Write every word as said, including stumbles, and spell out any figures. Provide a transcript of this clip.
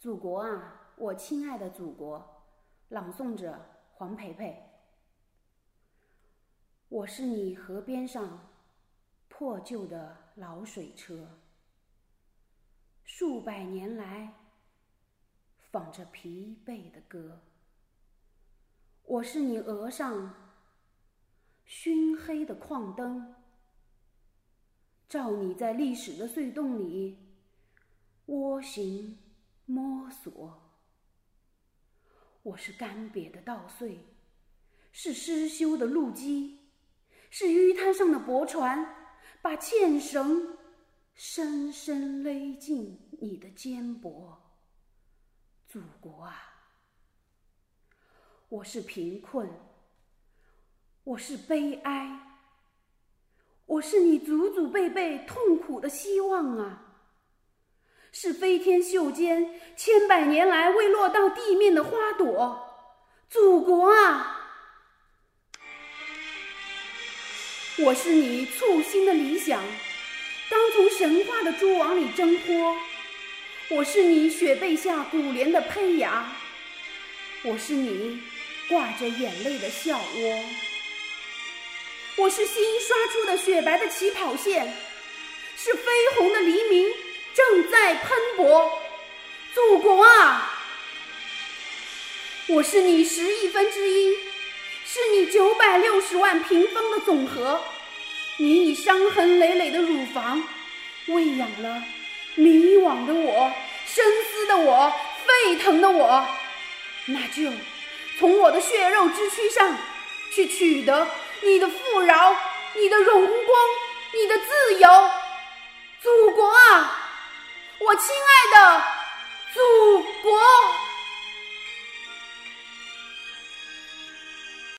祖国啊，我亲爱的祖国，朗诵者黄培培。我是你河边上破旧的老水车，数百年来放着疲惫的歌。我是你额上熏黑的矿灯，照你在历史的隧洞里蜗行摸索。我是干瘪的稻穗，是失修的路基，是淤滩上的驳船，把纤绳深深勒进你的肩膊。祖国啊，我是贫困，我是悲哀，我是你祖祖辈辈痛苦的希望啊，是飞天袖间千百年来未落到地面的花朵。祖国啊，我是你簇新的理想，刚从神话的蛛网里挣脱。我是你雪被下古莲的胚芽，我是你挂着眼泪的笑窝。我是新刷出的雪白的起跑线，是绯红的黎明正在喷薄。祖国啊，我是你十亿分之一，是你九百六十万平方的总和。你以伤痕累累的乳房喂养了迷惘的我，深思的我，沸腾的我。那就从我的血肉之躯上去取得你的富饶，你的荣光，你的自由。祖国啊，我亲爱的祖